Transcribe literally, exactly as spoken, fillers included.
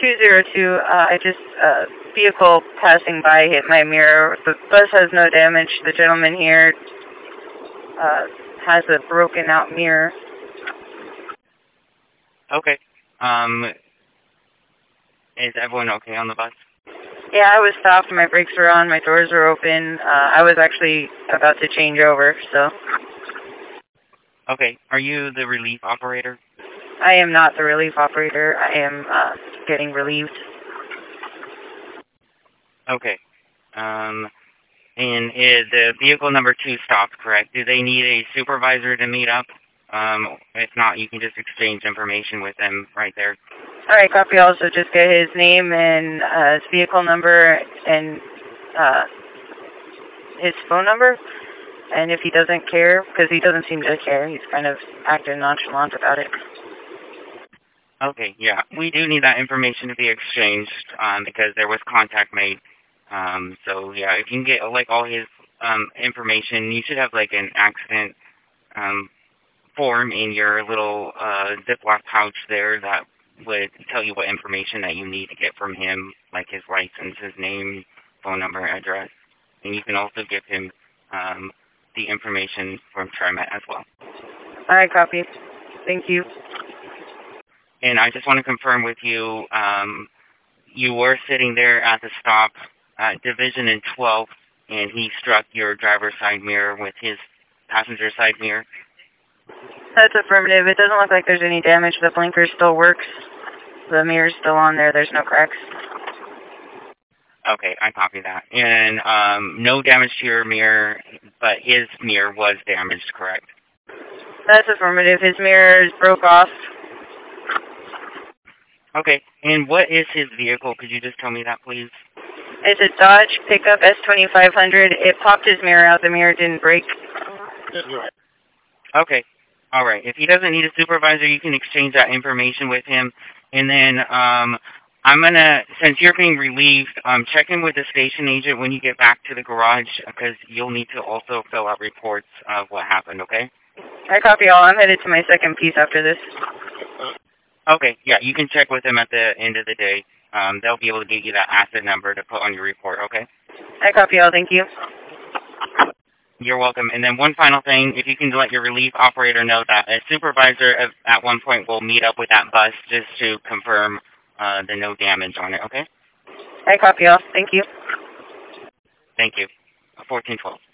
two zero two, uh, I just, uh, vehicle passing by hit my mirror. The bus has no damage. The gentleman here, uh, has a broken out mirror. Okay. Um, is everyone okay on the bus? Yeah, I was stopped. My brakes were on. My doors were open. Uh, I was actually about to change over, so. Okay. Are you the relief operator? I am not the relief operator. I am, uh, getting relieved. Okay. Um, and is the vehicle number two stopped, correct? Do they need a supervisor to meet up? Um, if not, you can just exchange information with them right there. All right, copy. Also, just get his name and uh, his vehicle number and uh, his phone number. And if he doesn't care, because he doesn't seem to care, he's kind of acting nonchalant about it. Okay, yeah. We do need that information to be exchanged um, because there was contact made. Um, so, yeah, if you can get, like, all his um, information, you should have, like, an accident um, form in your little uh, Ziploc pouch there that would tell you what information that you need to get from him, like his license, his name, phone number, address. And you can also give him um, the information from TriMet as well. All right, copy. Thank you. And I just want to confirm with you, um, you were sitting there at the stop at Division and twelfth, and he struck your driver's side mirror with his passenger side mirror? That's affirmative. It doesn't look like there's any damage. The blinker still works. The mirror's still on there. There's no cracks. Okay, I copy that. And um, no damage to your mirror, but his mirror was damaged, correct? That's affirmative. His mirror broke off. Okay, and what is his vehicle? Could you just tell me that, please? It's a Dodge pickup S twenty-five hundred. It popped his mirror out. The mirror didn't break. Okay, all right. If he doesn't need a supervisor, you can exchange that information with him. And then um, I'm going to, since you're being relieved, um, check in with the station agent when you get back to the garage because you'll need to also fill out reports of what happened, okay? I copy all. I'm headed to my second piece after this. Okay, yeah, you can check with them at the end of the day. Um, they'll be able to get you that asset number to put on your report, okay? I copy all. Thank you. You're welcome. And then one final thing, if you can let your relief operator know that a supervisor at one point will meet up with that bus just to confirm uh, the no damage on it, okay? I copy all. Thank you. Thank you. fourteen twelve.